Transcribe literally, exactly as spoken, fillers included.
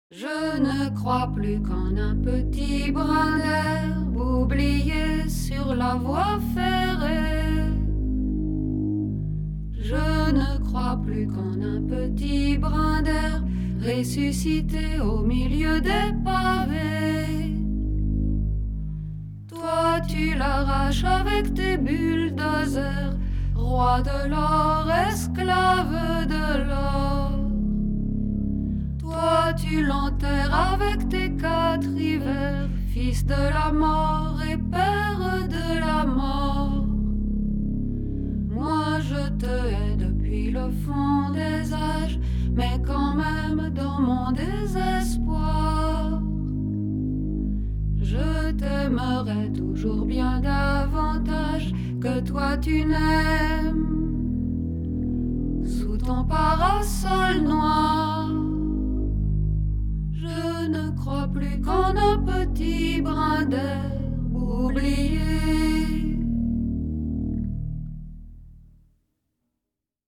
Je ne crois plus qu'en un petit brin d'herbe oublié sur la voie ferrée. Je ne crois plus qu'en un petit brin d'herbe ressuscité au milieu des pavés. Toi tu l'arraches avec tes bulldozers, roi de l'or, esclave de l'or. Toi tu l'enterres avec tes quatre hivers, fils de la mort et père de la mort. Moi je te hais depuis le fond des âges, mais quand même dans mon désespoir, je t'aimerai toujours bien davantage que toi tu n'aimes. Sous ton parasol noir, je ne crois plus qu'en un petit brin d'herbe